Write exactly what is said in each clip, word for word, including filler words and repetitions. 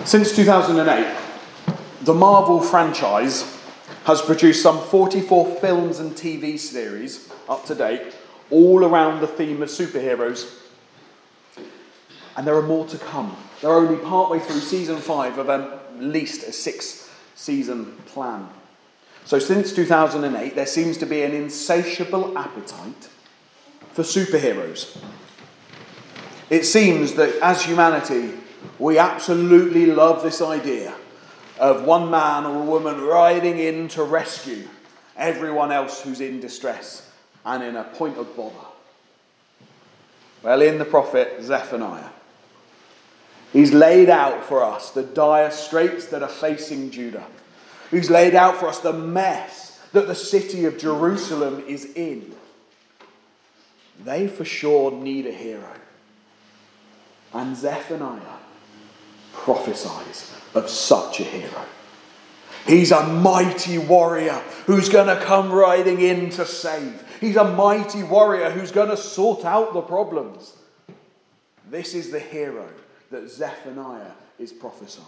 Since two thousand eight, the Marvel franchise has produced some forty-four films and T V series up to date, all around the theme of superheroes. And there are more to come. They're only partway through season five of at least a six-season plan. So since two thousand eight, there seems to be an insatiable appetite for superheroes. It seems that as humanity, we absolutely love this idea of one man or a woman riding in to rescue everyone else who's in distress and in a point of bother. Well, in the prophet Zephaniah, he's laid out for us the dire straits that are facing Judah. He's laid out for us the mess that the city of Jerusalem is in. They for sure need a hero. And Zephaniah prophesies of such a hero. He's a mighty warrior who's going to come riding in to save. He's a mighty warrior who's going to sort out the problems. This is the hero that Zephaniah is prophesying.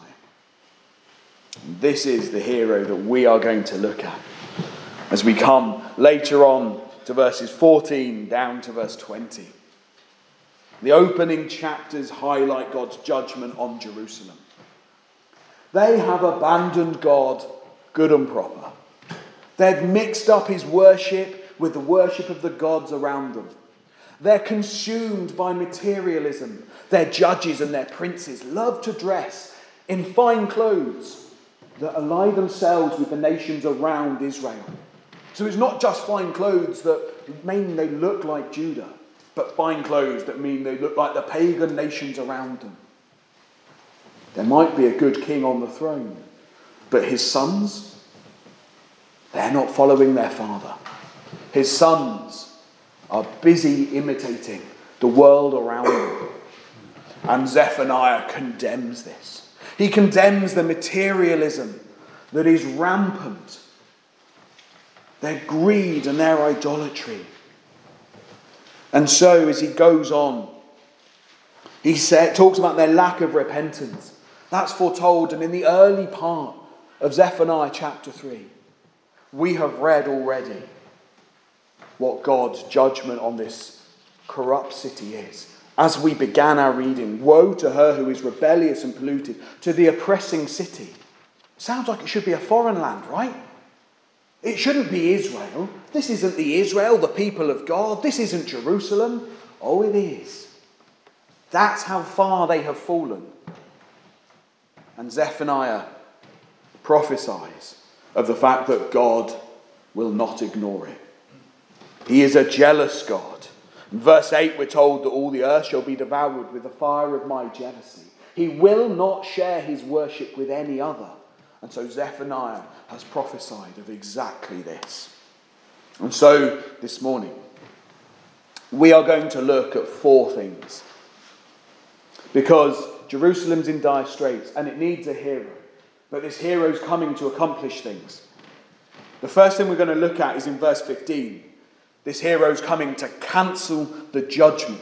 This is the hero that we are going to look at as we come later on to verses fourteen down to verse twenty. The opening chapters highlight God's judgment on Jerusalem. They have abandoned God, good and proper. They've mixed up his worship with the worship of the gods around them. They're consumed by materialism. Their judges and their princes love to dress in fine clothes that ally themselves with the nations around Israel. So it's not just fine clothes that mean they look like Judah, but fine clothes that mean they look like the pagan nations around them. There might be a good king on the throne, but his sons, they're not following their father. His sons are busy imitating the world around them. And Zephaniah condemns this. He condemns the materialism that is rampant, their greed and their idolatry. And so as he goes on, he say, talks about their lack of repentance. That's foretold, and in the early part of Zephaniah chapter three, we have read already what God's judgment on this corrupt city is. As we began our reading, woe to her who is rebellious and polluted, to the oppressing city. Sounds like it should be a foreign land, right? It shouldn't be Israel. This isn't the Israel, the people of God. This isn't Jerusalem. Oh, it is. That's how far they have fallen. And Zephaniah prophesies of the fact that God will not ignore it. He is a jealous God. In verse eight, we're told that all the earth shall be devoured with the fire of my jealousy. He will not share his worship with any other. And so Zephaniah has prophesied of exactly this. And so this morning, we are going to look at four things. Because Jerusalem's in dire straits and it needs a hero. But this hero's coming to accomplish things. The first thing we're going to look at is in verse fifteen. This hero's coming to cancel the judgment.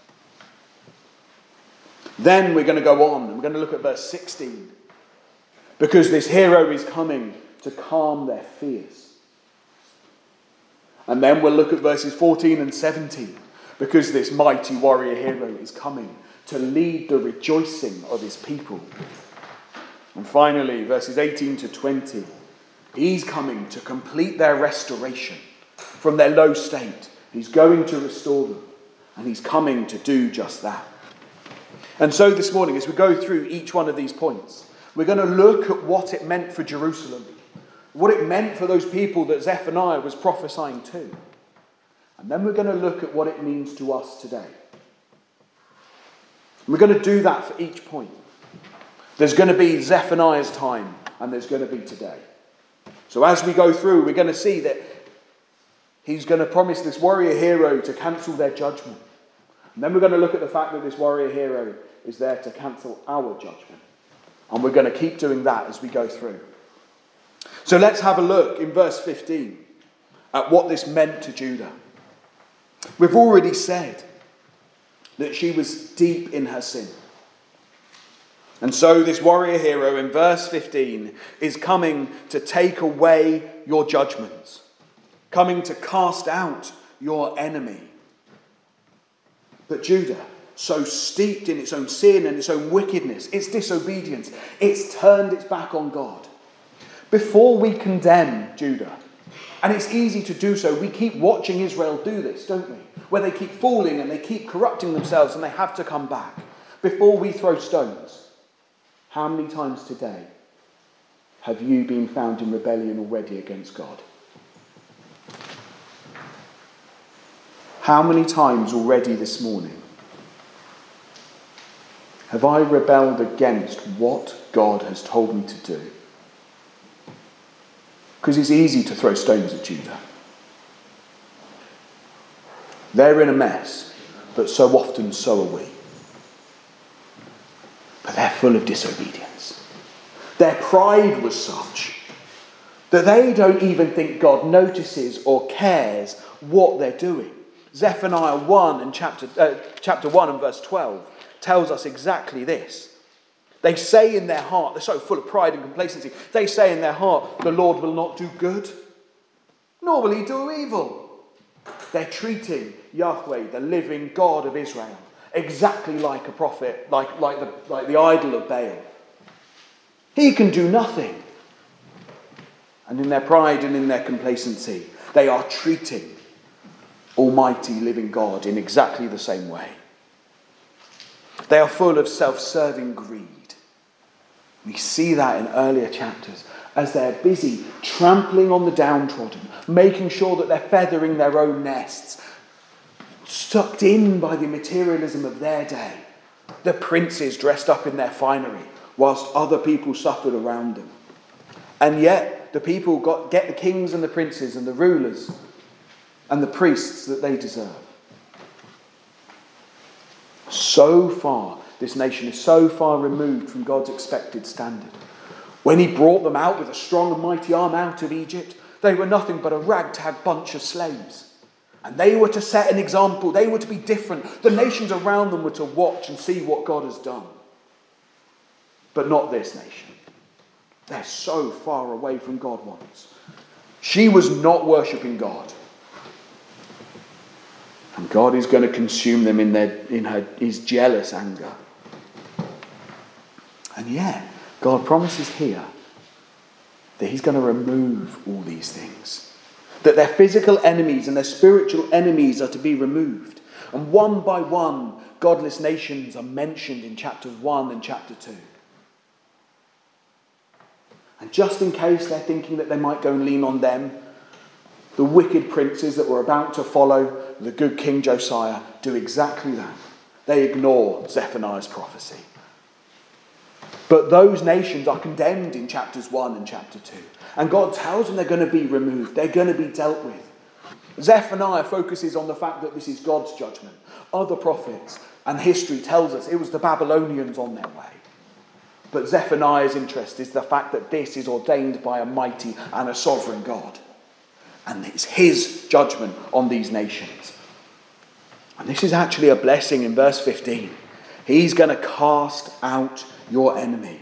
Then we're going to go on and we're going to look at verse sixteen. Because this hero is coming to calm their fears. And then we'll look at verses fourteen and seventeen. Because this mighty warrior hero is coming to lead the rejoicing of his people. And finally, verses eighteen to twenty. He's coming to complete their restoration from their low state. He's going to restore them. And he's coming to do just that. And so this morning, as we go through each one of these points, we're going to look at what it meant for Jerusalem. What it meant for those people that Zephaniah was prophesying to. And then we're going to look at what it means to us today. We're going to do that for each point. There's going to be Zephaniah's time and there's going to be today. So as we go through, we're going to see that he's going to promise this warrior hero to cancel their judgment. And then we're going to look at the fact that this warrior hero is there to cancel our judgment. And we're going to keep doing that as we go through. So let's have a look in verse fifteen at what this meant to Judah. We've already said that she was deep in her sin. And so this warrior hero in verse fifteen is coming to take away your judgments, coming to cast out your enemy. But Judah, so steeped in its own sin and its own wickedness, its disobedience, it's turned its back on God. Before we condemn Judah, and it's easy to do so, we keep watching Israel do this, don't we? Where they keep falling and they keep corrupting themselves and they have to come back. Before we throw stones, how many times today have you been found in rebellion already against God? How many times already this morning have I rebelled against what God has told me to do? Because it's easy to throw stones at Judah. They're in a mess, but so often so are we. But they're full of disobedience. Their pride was such that they don't even think God notices or cares what they're doing. Zephaniah one and chapter uh, chapter one and verse twelve tells us exactly this. They say in their heart, they're so full of pride and complacency, they say in their heart, the Lord will not do good, nor will he do evil. They're treating Yahweh, the living God of Israel, exactly like a prophet, like, like, the, like the idol of Baal. He can do nothing. And in their pride and in their complacency, they are treating Almighty living God in exactly the same way. They are full of self-serving greed. We see that in earlier chapters as they're busy trampling on the downtrodden, making sure that they're feathering their own nests, sucked in by the materialism of their day. The princes dressed up in their finery whilst other people suffered around them. And yet the people got get the kings and the princes and the rulers and the priests that they deserve. So far, this nation is so far removed from God's expected standard. When he brought them out with a strong and mighty arm out of Egypt, they were nothing but a ragtag bunch of slaves. And they were to set an example. They were to be different. The nations around them were to watch and see what God has done. But not this nation. They're so far away from God once. She was not worshipping God. And God is going to consume them in, their, in her, his jealous anger. And yet, God promises here that he's going to remove all these things. That their physical enemies and their spiritual enemies are to be removed. And one by one, godless nations are mentioned in chapters one and chapter two. And just in case they're thinking that they might go and lean on them, the wicked princes that were about to follow the good King Josiah do exactly that. They ignore Zephaniah's prophecy. But those nations are condemned in chapters one and chapter two. And God tells them they're going to be removed. They're going to be dealt with. Zephaniah focuses on the fact that this is God's judgment. Other prophets and history tells us it was the Babylonians on their way. But Zephaniah's interest is the fact that this is ordained by a mighty and a sovereign God. And it's his judgment on these nations. And this is actually a blessing in verse fifteen. He's going to cast out your enemy.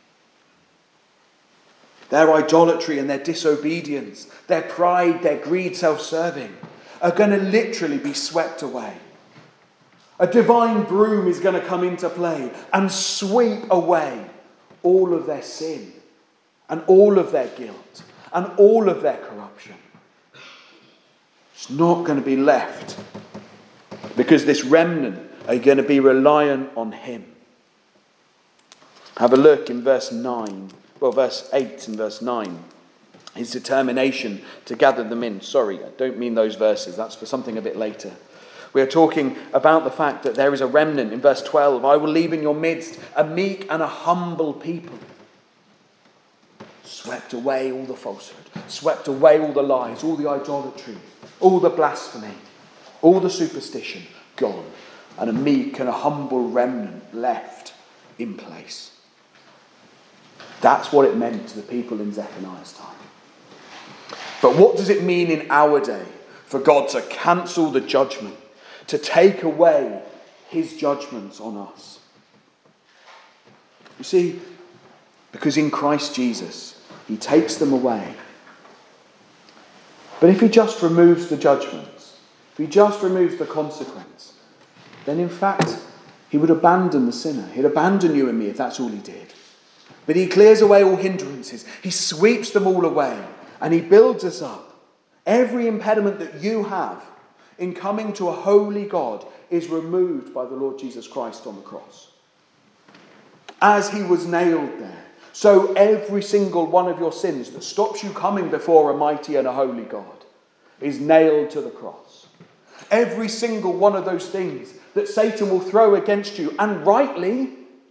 Their idolatry and their disobedience, their pride, their greed, self-serving are going to literally be swept away. A divine broom is going to come into play and sweep away all of their sin and all of their guilt and all of their corruption. It's not going to be left because this remnant are going to be reliant on him. Have a look in verse nine, well, verse eight and verse nine. His determination to gather them in. Sorry, I don't mean those verses. That's for something a bit later. We are talking about the fact that there is a remnant in verse twelve. I will leave in your midst a meek and a humble people. Swept away all the falsehood. Swept away all the lies, all the idolatry, all the blasphemy, all the superstition. Gone. And a meek and a humble remnant left in place. That's what it meant to the people in Zephaniah's time. But what does it mean in our day for God to cancel the judgment, to take away his judgments on us? You see, because in Christ Jesus, he takes them away. But if he just removes the judgments, if he just removes the consequence, then in fact, he would abandon the sinner. He'd abandon you and me if that's all he did. But he clears away all hindrances. He sweeps them all away. And he builds us up. Every impediment that you have in coming to a holy God is removed by the Lord Jesus Christ on the cross. As he was nailed there, so every single one of your sins that stops you coming before a mighty and a holy God is nailed to the cross. Every single one of those things that Satan will throw against you, and rightly,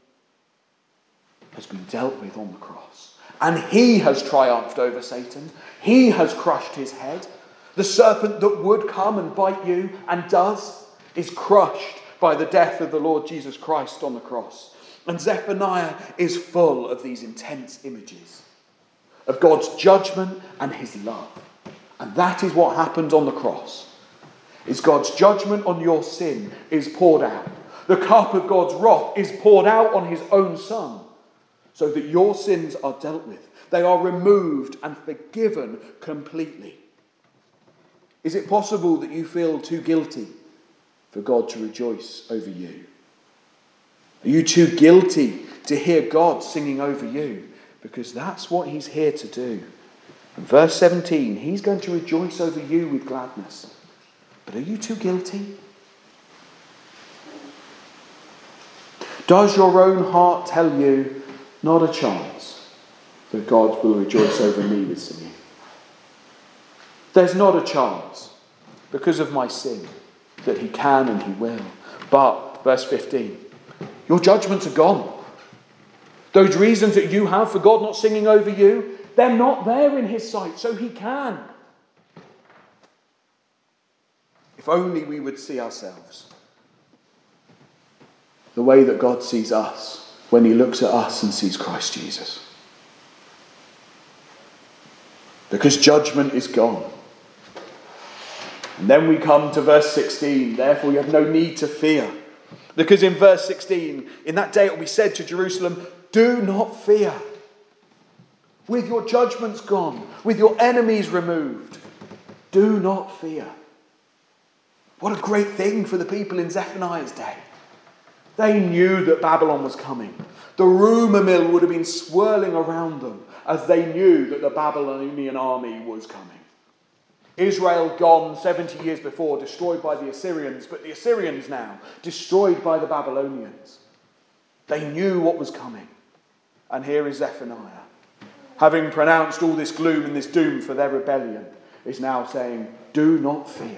has been dealt with on the cross. And he has triumphed over Satan. He has crushed his head. The serpent that would come and bite you, and does, is crushed by the death of the Lord Jesus Christ on the cross. And Zephaniah is full of these intense images of God's judgment and his love. And that is what happened on the cross. Is God's judgment on your sin is poured out. The cup of God's wrath is poured out on his own Son, so that your sins are dealt with. They are removed and forgiven completely. Is it possible that you feel too guilty for God to rejoice over you? Are you too guilty to hear God singing over you? Because that's what he's here to do. In verse seventeen, he's going to rejoice over you with gladness. But are you too guilty? Does your own heart tell you, not a chance, that God will rejoice over me with singing? There's not a chance, because of my sin, that he can and he will. But, verse fifteen, your judgments are gone. Those reasons that you have for God not singing over you, they're not there in his sight, so he can. If only we would see ourselves the way that God sees us when he looks at us and sees Christ Jesus. Because judgment is gone. And then we come to verse sixteen. Therefore you have no need to fear. Because in verse sixteen, in that day it will be said to Jerusalem, do not fear. With your judgments gone, with your enemies removed, do not fear. What a great thing for the people in Zephaniah's day. They knew that Babylon was coming. The rumour mill would have been swirling around them as they knew that the Babylonian army was coming. Israel gone seventy years before, destroyed by the Assyrians, but the Assyrians now destroyed by the Babylonians. They knew what was coming. And here is Zephaniah, having pronounced all this gloom and this doom for their rebellion, is now saying, do not fear.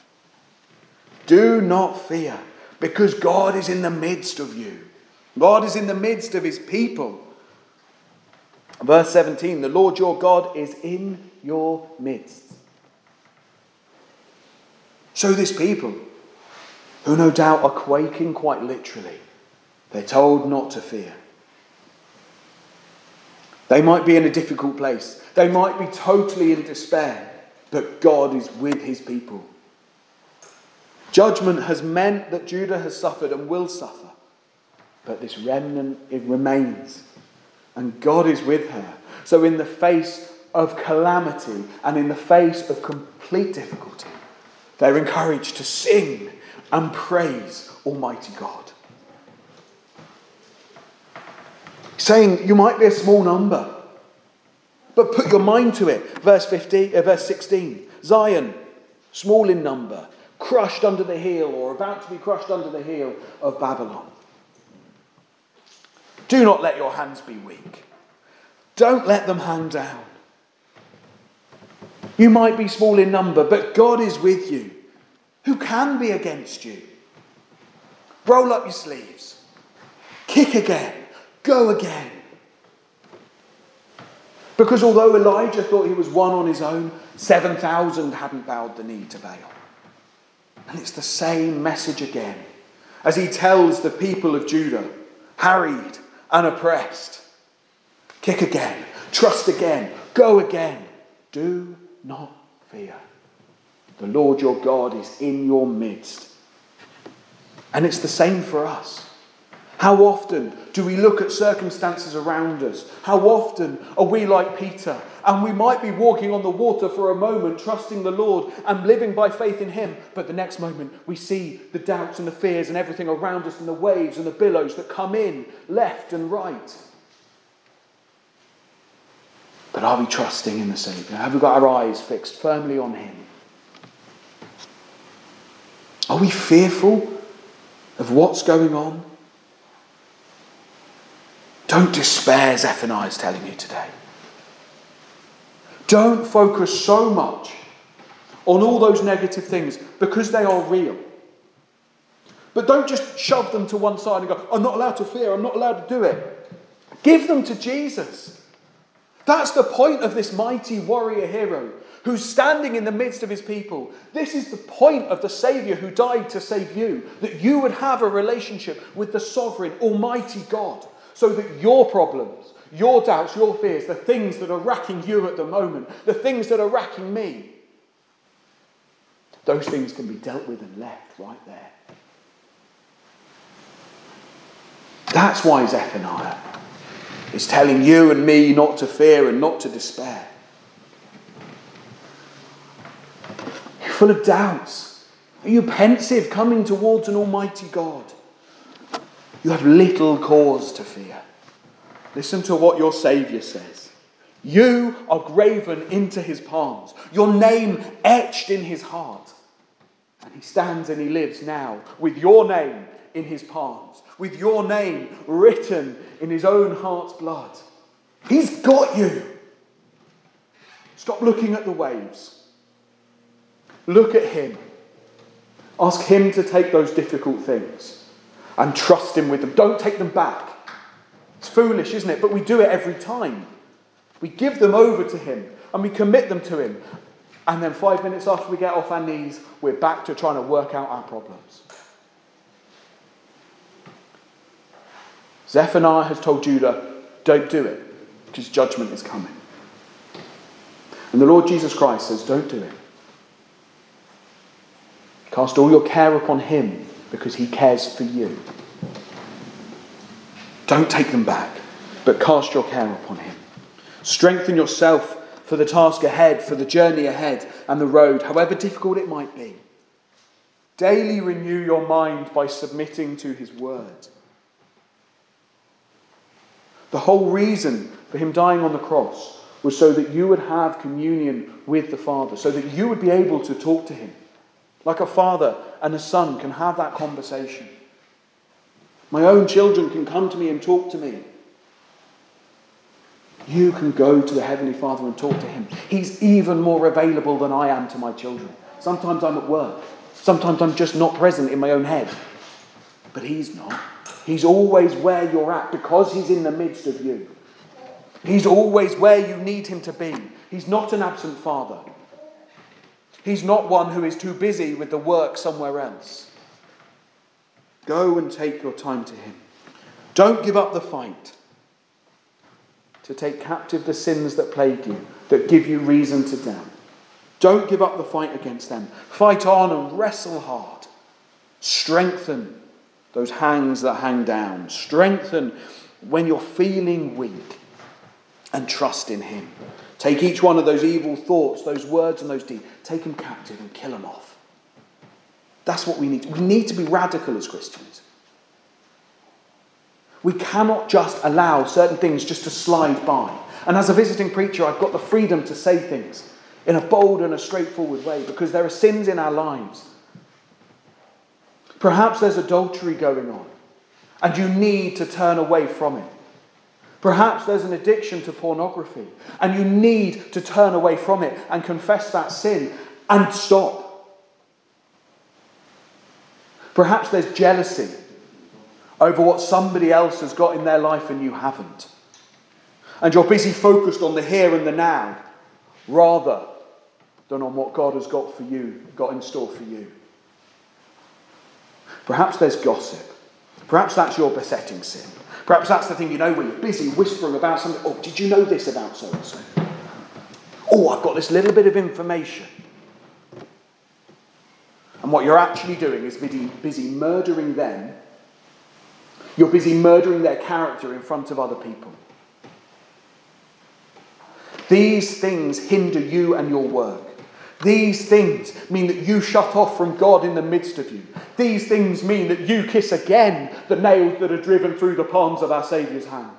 Do not fear, because God is in the midst of you. God is in the midst of his people. Verse seventeen, the Lord your God is in your midst. So this people, who no doubt are quaking quite literally, they're told not to fear. They might be in a difficult place. They might be totally in despair, but God is with his people. Judgment has meant that Judah has suffered and will suffer. But this remnant, it remains. And God is with her. So in the face of calamity and in the face of complete difficulty, they're encouraged to sing and praise Almighty God. Saying, you might be a small number, but put your mind to it. Verse fifteen, uh, verse sixteen. Zion, small in number, crushed under the heel, or about to be crushed under the heel of Babylon. Do not let your hands be weak. Don't let them hang down. You might be small in number, but God is with you. Who can be against you? Roll up your sleeves. Kick again. Go again. Because although Elijah thought he was one on his own, seven thousand hadn't bowed the knee to Baal. And it's the same message again as he tells the people of Judah, harried and oppressed, kick again, trust again, go again. Do not fear. The Lord your God is in your midst. And it's the same for us. How often do we look at circumstances around us? How often are we like Peter? And we might be walking on the water for a moment, trusting the Lord and living by faith in him. But the next moment we see the doubts and the fears and everything around us and the waves and the billows that come in left and right. But are we trusting in the Saviour? Have we got our eyes fixed firmly on him? Are we fearful of what's going on? Don't despair, Zephaniah is telling you today. Don't focus so much on all those negative things because they are real. But don't just shove them to one side and go, I'm not allowed to fear, I'm not allowed to do it. Give them to Jesus. That's the point of this mighty warrior hero who's standing in the midst of his people. This is the point of the Saviour who died to save you, that you would have a relationship with the sovereign, almighty God, so that your problems, your doubts, your fears, the things that are racking you at the moment, the things that are racking me, those things can be dealt with and left right there. That's why Zephaniah is telling you and me not to fear and not to despair. You're full of doubts. Are you pensive coming towards an almighty God? You have little cause to fear. Listen to what your Saviour says. You are graven into his palms, your name etched in his heart. And he stands and he lives now with your name in his palms, with your name written in his own heart's blood. He's got you. Stop looking at the waves. Look at him. Ask him to take those difficult things and trust him with them. Don't take them back. It's foolish, isn't it? But we do it every time. We give them over to him and we commit them to him. And then five minutes after we get off our knees, we're back to trying to work out our problems. Zephaniah has told Judah, don't do it, because judgment is coming. And the Lord Jesus Christ says, don't do it. Cast all your care upon him, because he cares for you. Don't take them back, but cast your care upon him. Strengthen yourself for the task ahead, for the journey ahead, and the road, however difficult it might be. Daily renew your mind by submitting to his word. The whole reason for him dying on the cross was so that you would have communion with the Father, so that you would be able to talk to him. Like a father and a son can have that conversation. My own children can come to me and talk to me. You can go to the Heavenly Father and talk to him. He's even more available than I am to my children. Sometimes I'm at work. Sometimes I'm just not present in my own head. But he's not. He's always where you're at because he's in the midst of you. He's always where you need him to be. He's not an absent father. He's not one who is too busy with the work somewhere else. Go and take your time to him. Don't give up the fight to take captive the sins that plague you, that give you reason to doubt. Don't give up the fight against them. Fight on and wrestle hard. Strengthen those hangs that hang down. Strengthen when you're feeling weak and trust in him. Take each one of those evil thoughts, those words and those deeds, take them captive and kill them off. That's what we need. We need to be radical as Christians. We cannot just allow certain things just to slide by. And as a visiting preacher, I've got the freedom to say things in a bold and a straightforward way because there are sins in our lives. Perhaps there's adultery going on and you need to turn away from it. Perhaps there's an addiction to pornography and you need to turn away from it and confess that sin and stop. Perhaps there's jealousy over what somebody else has got in their life and you haven't. And you're busy focused on the here and the now rather than on what God has got for you, got in store for you. Perhaps there's gossip. Perhaps that's your besetting sin. Perhaps that's the thing, you know, when you're busy whispering about something. Oh, did you know this about so-and-so? Oh, I've got this little bit of information. And what you're actually doing is busy, busy murdering them You're busy murdering their character in front of other people. These things hinder you and your work. These things mean that you shut off from God in the midst of you. These things mean that you kiss again the nails that are driven through the palms of our Saviour's hand.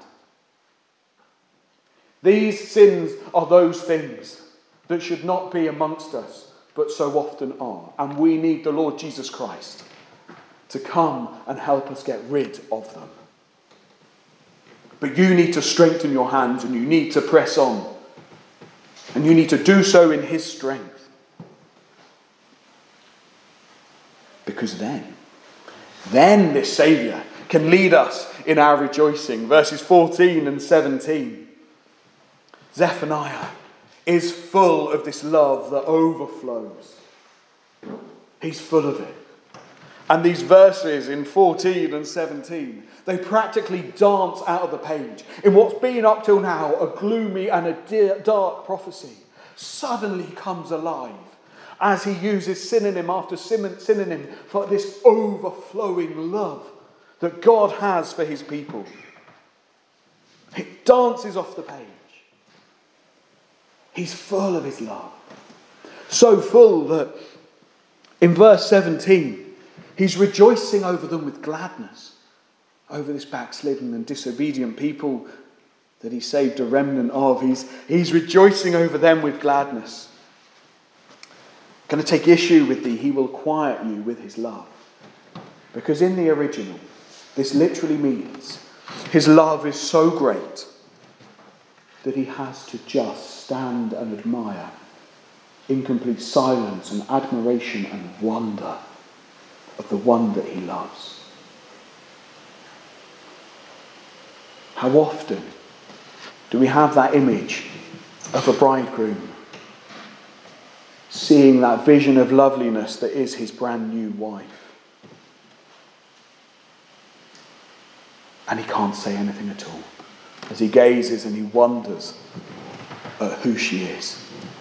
These sins are those things that should not be amongst us, but so often are. And we need the Lord Jesus Christ to come and help us get rid of them. But you need to strengthen your hands, and you need to press on. And you need to do so in his strength. Because then, then this Saviour can lead us in our rejoicing. Verses fourteen and seventeen. Zephaniah is full of this love that overflows. He's full of it. And these verses in fourteen and seventeen, they practically dance out of the page. In what's been up till now a gloomy and a dark prophecy, suddenly comes alive as he uses synonym after synonym for this overflowing love that God has for his people. It dances off the page. He's full of his love. So full that in verse seventeen, he's rejoicing over them with gladness, over this backslidden and disobedient people that he saved a remnant of. He's, he's rejoicing over them with gladness. Going to take issue with thee, he will quiet you with his love. Because in the original, this literally means his love is so great that he has to just stand and admire in complete silence and admiration and wonder of the one that he loves. How often do we have that image of a bridegroom seeing that vision of loveliness that is his brand new wife? And he can't say anything at all as he gazes and he wonders at who she is.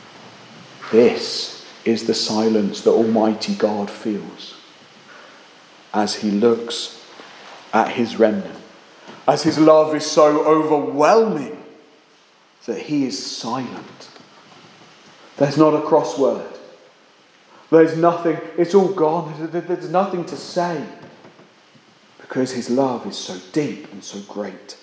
This is the silence that Almighty God feels as he looks at his remnant, as his love is so overwhelming that he is silent. There's not a crossword. There's nothing, it's all gone. There's nothing to say because his love is so deep and so great.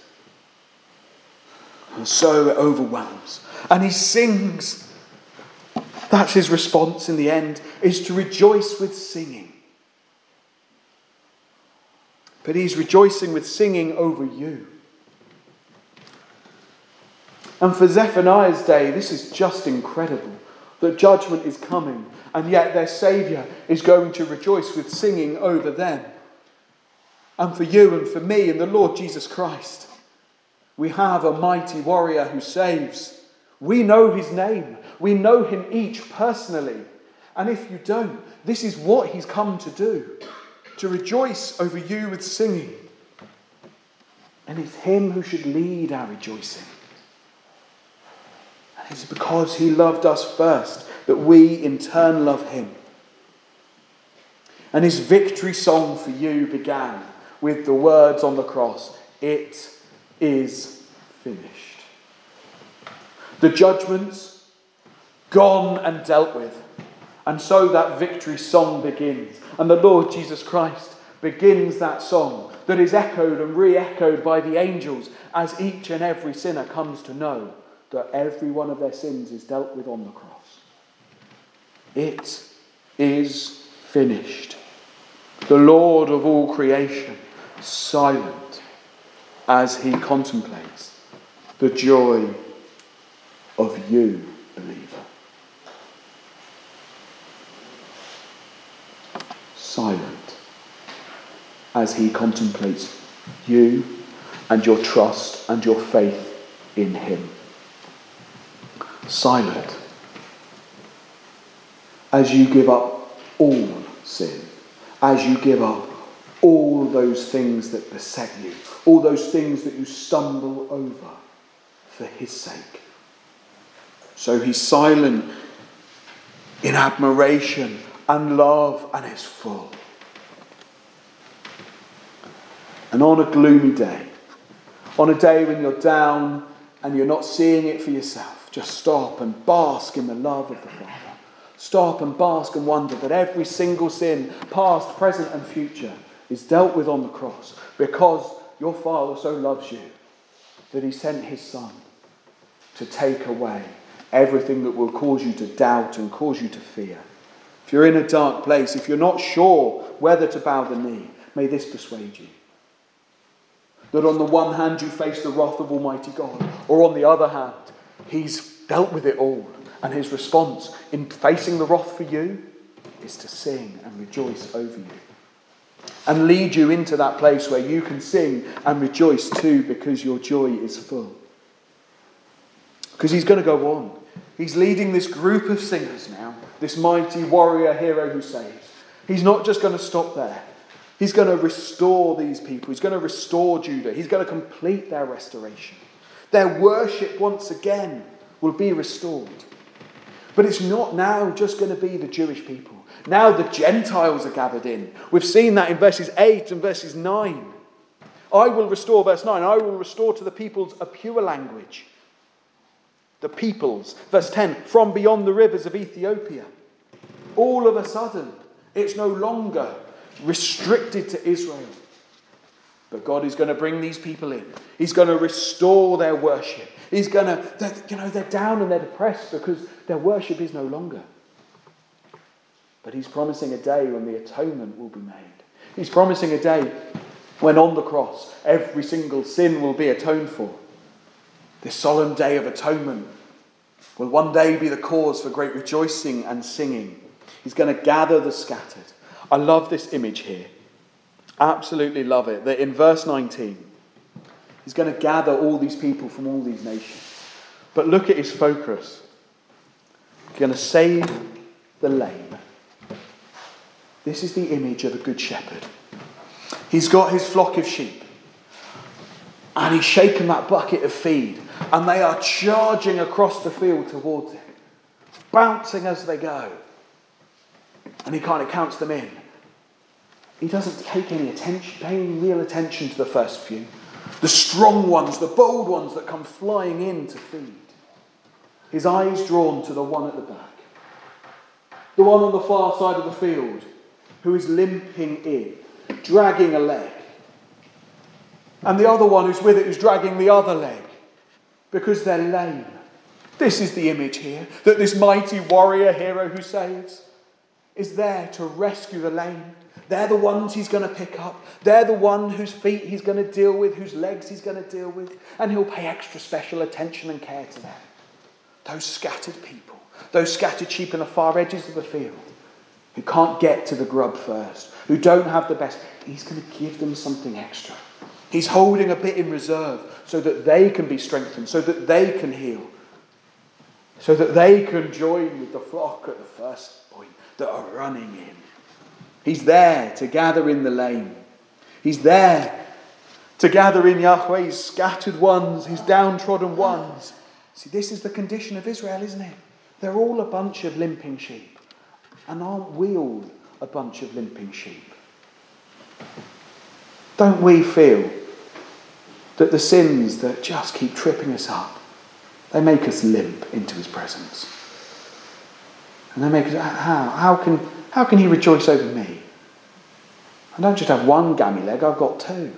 And so it overwhelms. And he sings. That's his response in the end, is to rejoice with singing. But he's rejoicing with singing over you. And for Zephaniah's day, this is just incredible. That judgment is coming, and yet their Saviour is going to rejoice with singing over them. And for you and for me and the Lord Jesus Christ, we have a mighty warrior who saves. We know his name. We know him each personally. And if you don't, this is what he's come to do. To rejoice over you with singing. And it's him who should lead our rejoicing. And it's because he loved us first that we in turn love him. And his victory song for you began with the words on the cross, "It is finished." The judgments gone and dealt with. And so that victory song begins. And the Lord Jesus Christ begins that song that is echoed and re-echoed by the angels as each and every sinner comes to know that every one of their sins is dealt with on the cross. It is finished. The Lord of all creation, silent as he contemplates the joy of you, believer. Silent as he contemplates you and your trust and your faith in him. Silent as you give up all sin, as you give up all those things that beset you, all those things that you stumble over for his sake. So he's silent in admiration and love, and is full. And on a gloomy day, on a day when you're down and you're not seeing it for yourself, just stop and bask in the love of the Father. Stop and bask and wonder that every single sin, past, present and future, is dealt with on the cross because your Father so loves you that he sent his Son to take away everything that will cause you to doubt and cause you to fear. If you're in a dark place, if you're not sure whether to bow the knee, may this persuade you. That on the one hand you face the wrath of Almighty God, or on the other hand, he's dealt with it all. And his response in facing the wrath for you is to sing and rejoice over you. And lead you into that place where you can sing and rejoice too because your joy is full. Because he's going to go on. He's leading this group of singers now, this mighty warrior hero who saves. He's not just going to stop there. He's going to restore these people. He's going to restore Judah. He's going to complete their restoration. Their worship once again will be restored. But it's not now just going to be the Jewish people. Now the Gentiles are gathered in. We've seen that in verses eight and verses nine. I will restore, verse nine, I will restore to the peoples a pure language. The peoples, verse ten, from beyond the rivers of Ethiopia. All of a sudden, it's no longer restricted to Israel. But God is going to bring these people in. He's going to restore their worship. He's going to, you know, they're down and they're depressed because their worship is no longer. But he's promising a day when the atonement will be made. He's promising a day when on the cross every single sin will be atoned for. This solemn day of atonement will one day be the cause for great rejoicing and singing. He's going to gather the scattered. I love this image here. Absolutely love it. That in verse nineteen, he's going to gather all these people from all these nations. But look at his focus. He's going to save the lame. This is the image of a good shepherd. He's got his flock of sheep. And he's shaken that bucket of feed. And they are charging across the field towards him. Bouncing as they go. And he kind of counts them in. He doesn't take any attention, pay any real attention to the first few. The strong ones, the bold ones that come flying in to feed. His eyes drawn to the one at the back. The one on the far side of the field who is limping in, dragging a leg. And the other one who's with it who's dragging the other leg because they're lame. This is the image here, that this mighty warrior hero who saves is there to rescue the lame. They're the ones he's going to pick up. They're the one whose feet he's going to deal with, whose legs he's going to deal with. And he'll pay extra special attention and care to them. Those scattered people, those scattered sheep in the far edges of the field, who can't get to the grub first, who don't have the best. He's going to give them something extra. He's holding a bit in reserve so that they can be strengthened, so that they can heal, so that they can join with the flock at the first point that are running in. He's there to gather in the lame. He's there to gather in Yahweh's scattered ones, his downtrodden ones. See, this is the condition of Israel, isn't it? They're all a bunch of limping sheep. And aren't we all a bunch of limping sheep? Don't we feel that the sins that just keep tripping us up, they make us limp into his presence? And they make us, how? How can, how can he rejoice over me? I don't just have one gammy leg, I've got two.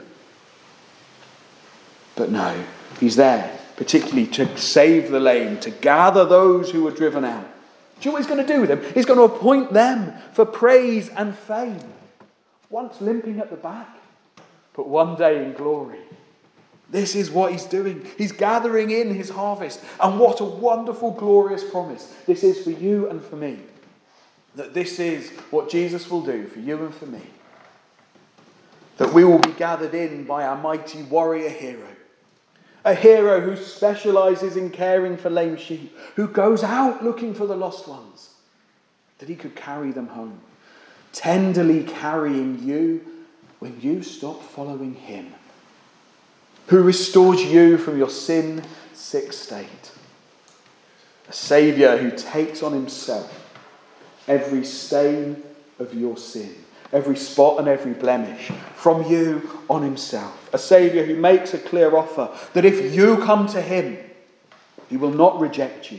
But no, he's there, particularly to save the lame, to gather those who were driven out. Do you know what he's going to do with them? He's going to appoint them for praise and fame. Once limping at the back, but one day in glory. This is what he's doing. He's gathering in his harvest. And what a wonderful, glorious promise this is for you and for me. That this is what Jesus will do for you and for me. That we will be gathered in by our mighty warrior hero. A hero who specialises in caring for lame sheep, who goes out looking for the lost ones, that he could carry them home, tenderly carrying you when you stop following him, who restores you from your sin-sick state, a saviour who takes on himself every stain of your sin, every spot and every blemish from you on himself. A Saviour who makes a clear offer that if you come to him, he will not reject you.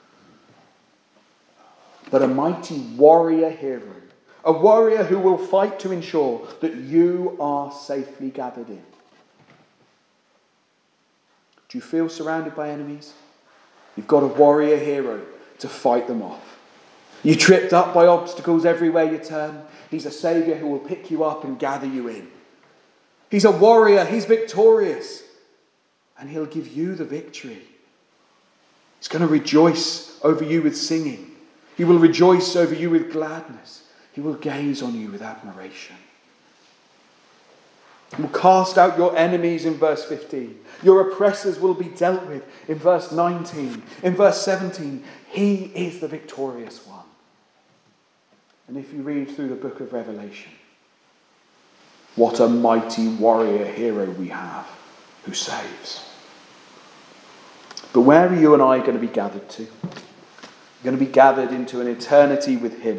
But a mighty warrior hero, a warrior who will fight to ensure that you are safely gathered in. Do you feel surrounded by enemies? You've got a warrior hero to fight them off. You're tripped up by obstacles everywhere you turn. He's a Saviour who will pick you up and gather you in. He's a warrior. He's victorious. And he'll give you the victory. He's going to rejoice over you with singing. He will rejoice over you with gladness. He will gaze on you with admiration. He will cast out your enemies in verse fifteen. Your oppressors will be dealt with in verse nineteen. In verse seventeen, he is the victorious one. And if you read through the book of Revelation, what a mighty warrior hero we have who saves. But where are you and I going to be gathered to? We're going to be gathered into an eternity with him.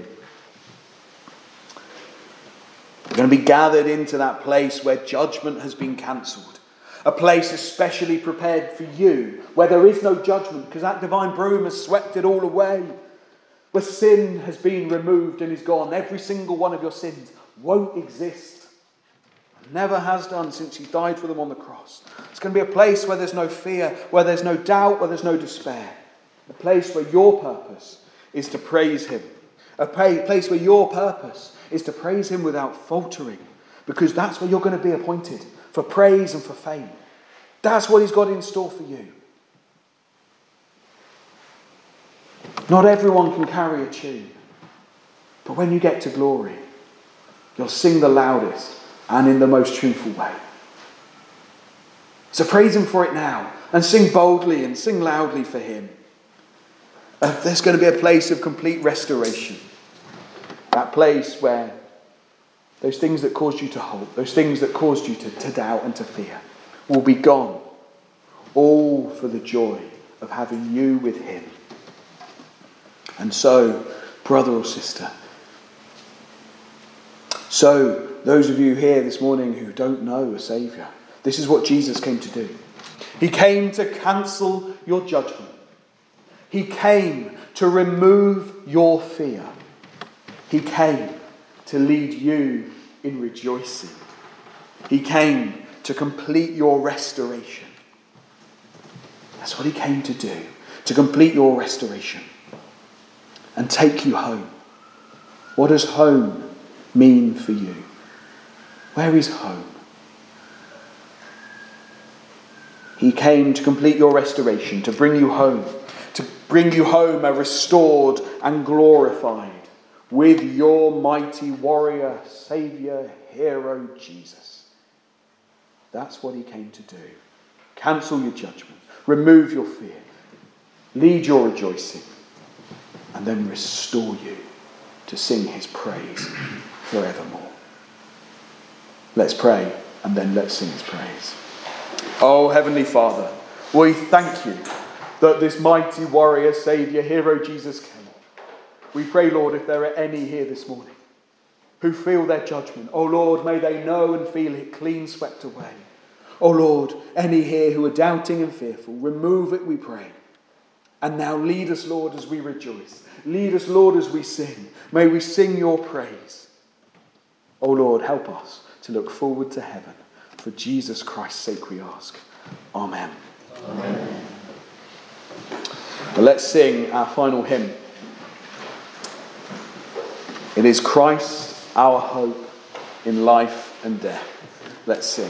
We're going to be gathered into that place where judgment has been cancelled. A place especially prepared for you, where there is no judgment, because that divine broom has swept it all away. Where sin has been removed and is gone. Every single one of your sins won't exist. Never has done since he died for them on the cross. It's going to be a place where there's no fear, where there's no doubt, where there's no despair. A place where your purpose is to praise him. A place where your purpose is to praise him without faltering. Because that's where you're going to be appointed. For praise and for fame. That's what he's got in store for you. Not everyone can carry a tune. But when you get to glory, you'll sing the loudest and in the most truthful way. So praise him for it now. And sing boldly and sing loudly for him. Uh, there's going to be a place of complete restoration. That place where those things that caused you to hope, those things that caused you to, to doubt and to fear, will be gone. All for the joy of having you with him. And so, brother or sister, so those of you here this morning who don't know a Saviour, this is what Jesus came to do. He came to cancel your judgment. He came to remove your fear. He came to lead you in rejoicing. He came to complete your restoration. That's what he came to do, to complete your restoration and take you home. What does home mean for you? Where is home? He came to complete your restoration, to bring you home, to bring you home a restored and glorified with your mighty warrior, Saviour, hero, Jesus. That's what he came to do. Cancel your judgment, remove your fear, lead your rejoicing, and then restore you to sing his praise forevermore. Let's pray, and then let's sing his praise. Oh, Heavenly Father, we thank you that this mighty warrior, Saviour, hero, Jesus came. We pray, Lord, if there are any here this morning who feel their judgment, oh Lord, may they know and feel it clean swept away. Oh Lord, any here who are doubting and fearful, remove it, we pray. And now lead us, Lord, as we rejoice. Lead us, Lord, as we sing. May we sing your praise. Oh Lord, help us to look forward to heaven. For Jesus Christ's sake we ask. Amen. Amen. Well, let's sing our final hymn. It is Christ, our hope in life and death. Let's sing.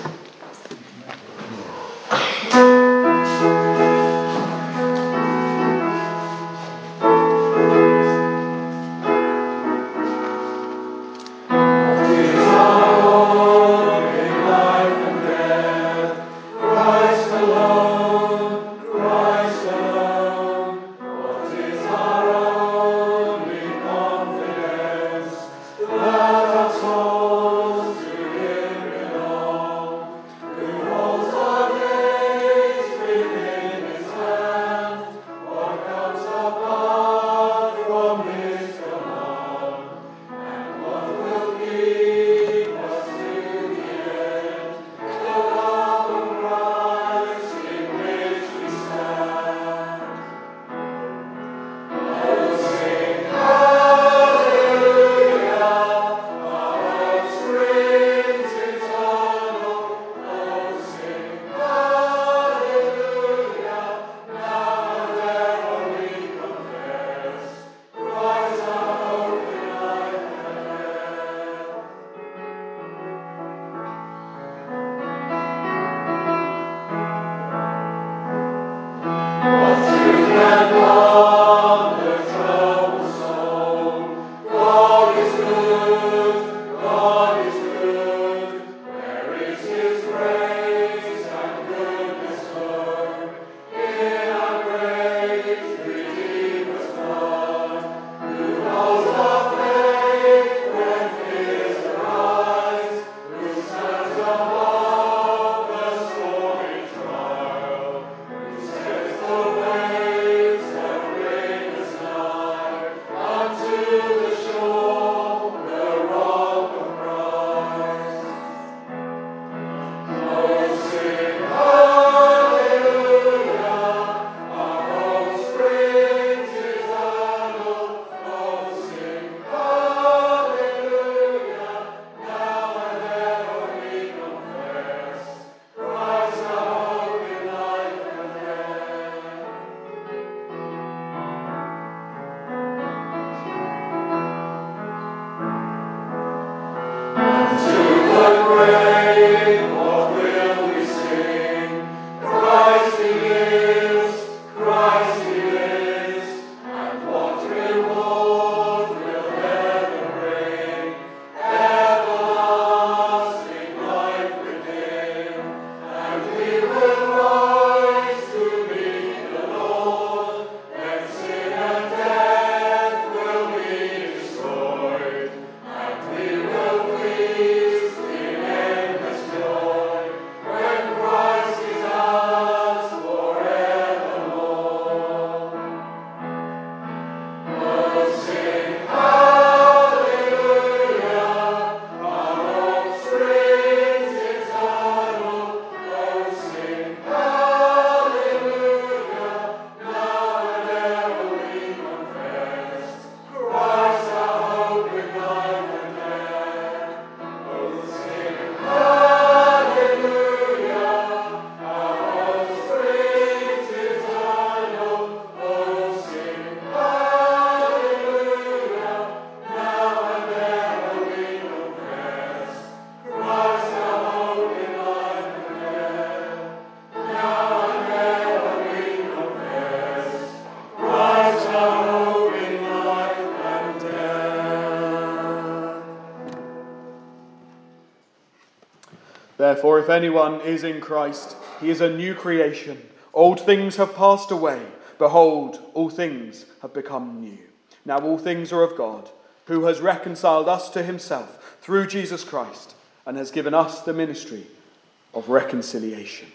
Therefore, if anyone is in Christ, he is a new creation. Old things have passed away. Behold, all things have become new. Now all things are of God, who has reconciled us to himself through Jesus Christ and has given us the ministry of reconciliation.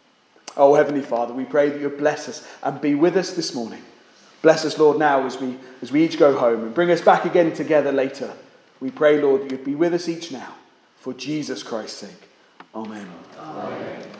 Oh, Heavenly Father, we pray that you bless us and be with us this morning. Bless us, Lord, now as we, as we each go home, and bring us back again together later. We pray, Lord, that you'd be with us each now, for Jesus Christ's sake. Amen. Amen.